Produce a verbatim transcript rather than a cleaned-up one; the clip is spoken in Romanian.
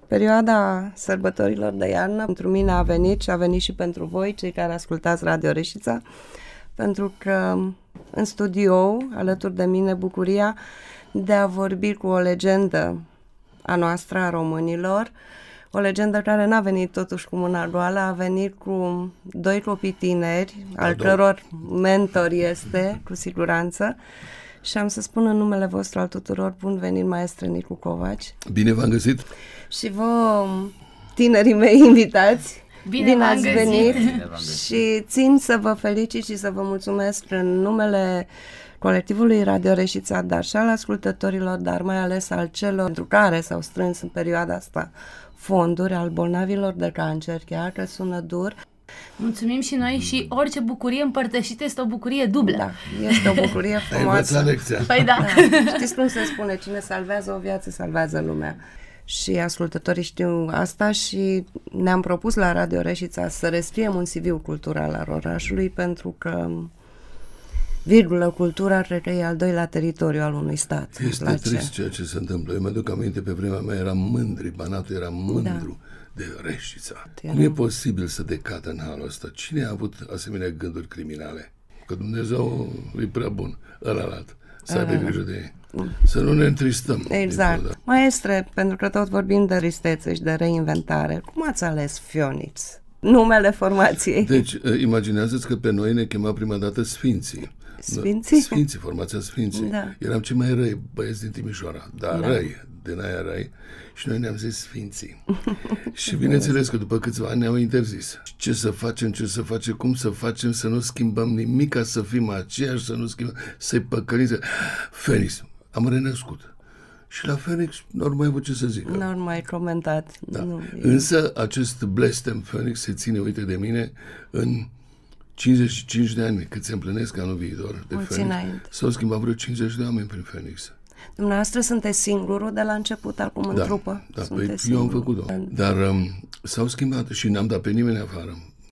Perioada sărbătorilor de iarnă pentru mine a venit și a venit și pentru voi, cei care ascultați Radio Reșița, pentru că în studio, alături de mine, bucuria de a vorbi cu o legendă a noastră, a românilor, o legendă care n-a venit totuși cu mâna goală, a venit cu doi copii tineri, al căror mentor este, cu siguranță, și am să spun în numele vostru al tuturor, bun venit, maestre Nicu Covaci. Bine v-am găsit! Și vă, tinerii mei invitați, bine, bine ați găsit. venit Bine și țin să vă felicit și să vă mulțumesc în numele colectivului Radio Reșița, dar și al ascultătorilor, dar mai ales al celor pentru care s-au strâns în perioada asta fonduri, al bolnavilor de cancer, chiar că sună dur. Mulțumim și noi și orice bucurie împărtășită este o bucurie dublă. Da, este o bucurie frumoasă. Ai învățat lecția. Păi da. Da. Știți cum se spune, cine salvează o viață, salvează lumea. Și ascultătorii știu asta și ne-am propus la Radio Reșița să rescriem un C V cultural al orașului, pentru că virgulă, cultura cred că e al doilea teritoriu al unui stat. Este trist ceea ce se întâmplă. Eu mă duc aminte, pe vremea mea eram mândri, Banatul era mândru da. de Reșița. Cum e posibil să decadă în halul ăsta? Cine a avut asemenea gânduri criminale? Că Dumnezeu e prea bun, ălalat, să aibă grijă de ei. Să nu ne întristăm. Exact. Da. Maestre, pentru că tot vorbim de tristețe și de reinventare, cum ați ales Phoenix? Numele formației. Deci, imaginează-ți că pe noi ne chema prima dată Sfinții. Sfinții? Sfinții, formația Sfinții. Da. Eram cei mai răi băieți din Timișoara, dar da. răi, din aia răi, și noi ne-am zis Sfinții. Și bineînțeles că după câțiva ani ne-au interzis. Ce să facem, ce să facem, cum să facem, să nu schimbăm nimic, ca să fim aceiași, să nu schimbăm, să-i păcălim. Să... Phoenix, am renăscut. Și la Phoenix nu mai avut ce să zic. Nu ar mai comentat. Da. Nu, Însă acest blestem Phoenix se ține, uite, de mine în cincizeci și cinci de ani, cât se împlinesc anul viitor de Phoenix, s-au schimbat vreo cincizeci de oameni prin Phoenix. Dumneavoastră sunteți singurul de la început acum în da, trupă? Da, păi eu am făcut-o. Dar um, s-au schimbat și n-am dat pe nimeni afară.